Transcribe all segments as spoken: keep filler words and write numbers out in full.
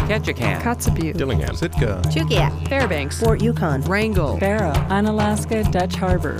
Ketchikan, Kotzebue, Dillingham, Sitka, Chugia, Fairbanks, Fort Yukon, Wrangell, Barrow, Unalaska, Dutch Harbor.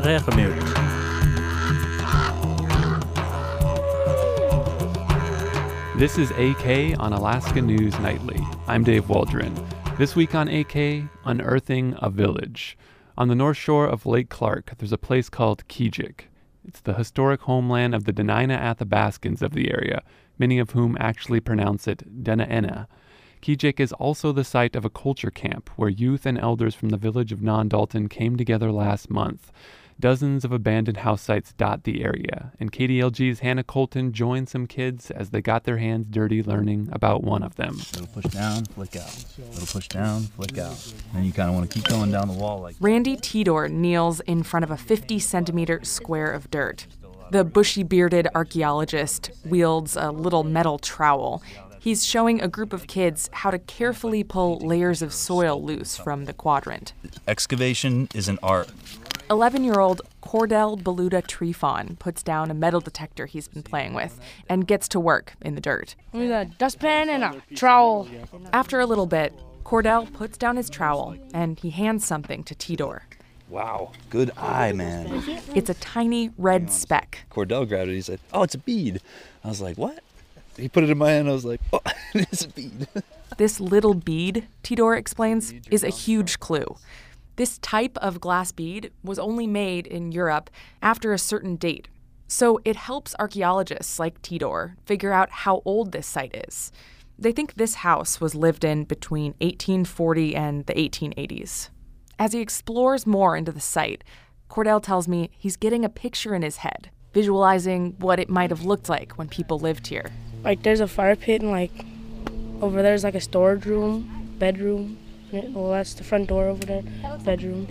This is A K on Alaska News Nightly. I'm Dave Waldron. This week on A K, unearthing a village. On the north shore of Lake Clark, there's a place called Kejik. It's the historic homeland of the Dena'ina Athabascans of the area, many of whom actually pronounce it Dena'ina. Kejik is also the site of a culture camp where youth and elders from the village of Non-Dalton came together last month. Dozens of abandoned house sites dot the area, and K D L G's Hannah Colton joined some kids as they got their hands dirty learning about one of them. Little push down, flick out. Little push down, flick out. And you kind of want to keep going down the wall like Randy Tidor kneels in front of a fifty centimeter square of dirt. The bushy-bearded archaeologist wields a little metal trowel. He's showing a group of kids how to carefully pull layers of soil loose from the quadrant. Excavation is an art. eleven-year-old Cordell Beluda Trefon puts down a metal detector he's been playing with and gets to work in the dirt. With a dustpan and a trowel. After a little bit, Cordell puts down his trowel and he hands something to Tidor. Wow, good eye, man. It's a tiny red speck. Cordell grabbed it. He said, "Oh, it's a bead." I was like, "What?" He put it in my hand. I was like, "Oh, it is a bead." This little bead, Tidor explains, is a huge clue. This type of glass bead was only made in Europe after a certain date. So it helps archaeologists like Tidor figure out how old this site is. They think this house was lived in between eighteen forty and the eighteen eighties. As he explores more into the site, Cordell tells me he's getting a picture in his head, visualizing what it might have looked like when people lived here. Like there's a fire pit and like over there's like a storage room, bedroom. Well, that's the front door over there, bedroom.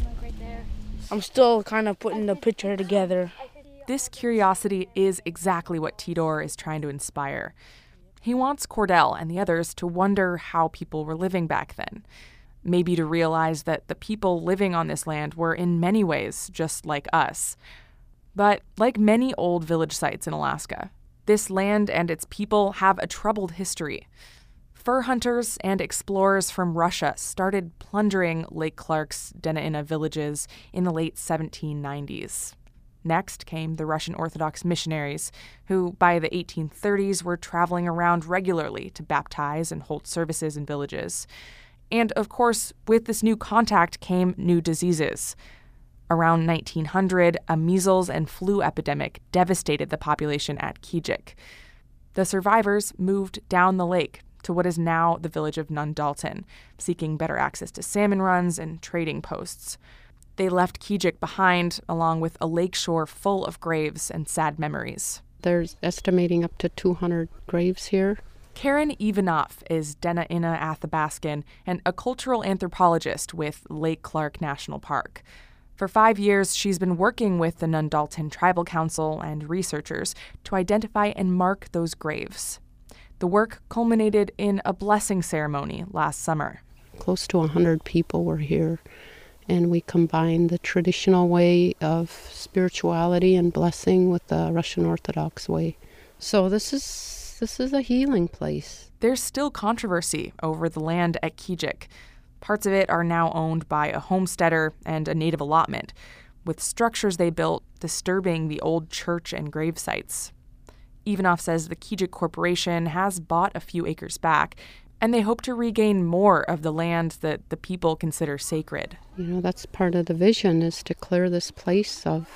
I'm still kind of putting the picture together. This curiosity is exactly what Tidor is trying to inspire. He wants Cordell and the others to wonder how people were living back then. Maybe to realize that the people living on this land were in many ways just like us. But like many old village sites in Alaska, this land and its people have a troubled history. Fur hunters and explorers from Russia started plundering Lake Clark's Dena'ina villages in the late seventeen nineties. Next came the Russian Orthodox missionaries, who by the eighteen thirties were traveling around regularly to baptize and hold services in villages. And of course, with this new contact came new diseases. Around nineteen hundred, a measles and flu epidemic devastated the population at Kejik. The survivors moved down the lake to what is now the village of Non-Dalton, seeking better access to salmon runs and trading posts. They left Kejik behind, along with a lakeshore full of graves and sad memories. There's estimating up to two hundred graves here. Karen Ivanoff is Dena'ina Athabascan and a cultural anthropologist with Lake Clark National Park. For five years, she's been working with the Non-Dalton Tribal Council and researchers to identify and mark those graves. The work culminated in a blessing ceremony last summer. Close to one hundred people were here, and we combined the traditional way of spirituality and blessing with the Russian Orthodox way. So this is this is a healing place. There's still controversy over the land at Kejik. Parts of it are now owned by a homesteader and a native allotment, with structures they built disturbing the old church and grave sites. Ivanoff says the Kejik Corporation has bought a few acres back, and they hope to regain more of the land that the people consider sacred. You know, that's part of the vision, is to clear this place of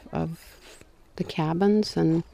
of the cabins and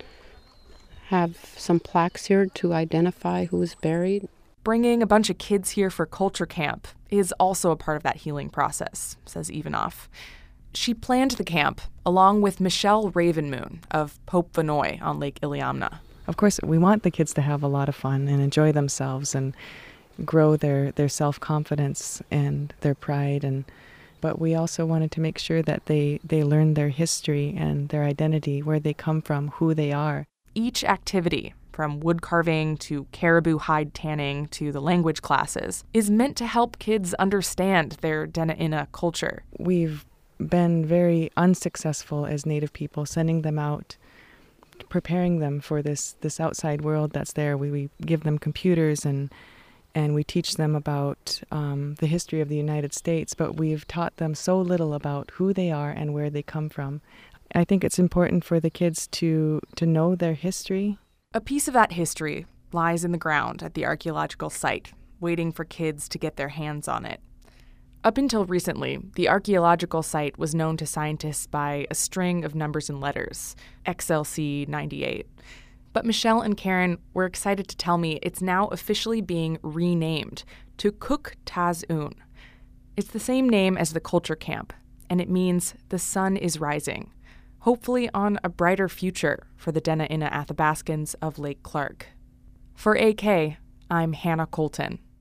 have some plaques here to identify who's buried. Bringing a bunch of kids here for culture camp is also a part of that healing process, says Ivanoff. She planned the camp along with Michelle Ravenmoon of Pope Vanoy on Lake Iliamna. Of course, we want the kids to have a lot of fun and enjoy themselves and grow their, their self-confidence and their pride. And but we also wanted to make sure that they, they learn their history and their identity, where they come from, who they are. Each activity, from wood carving to caribou hide tanning to the language classes, is meant to help kids understand their Dena'ina culture. We've been very unsuccessful as Native people, sending them out, preparing them for this, this outside world that's there. We, we give them computers and and we teach them about um, the history of the United States, but we've taught them so little about who they are and where they come from. I think it's important for the kids to, to know their history. A piece of that history lies in the ground at the archaeological site, waiting for kids to get their hands on it. Up until recently, the archaeological site was known to scientists by a string of numbers and letters, X L C ninety-eight. But Michelle and Karen were excited to tell me it's now officially being renamed to Kuk Taz Un. It's the same name as the culture camp, and it means the sun is rising, hopefully on a brighter future for the Dena'ina Athabascans of Lake Clark. For A K, I'm Hannah Colton.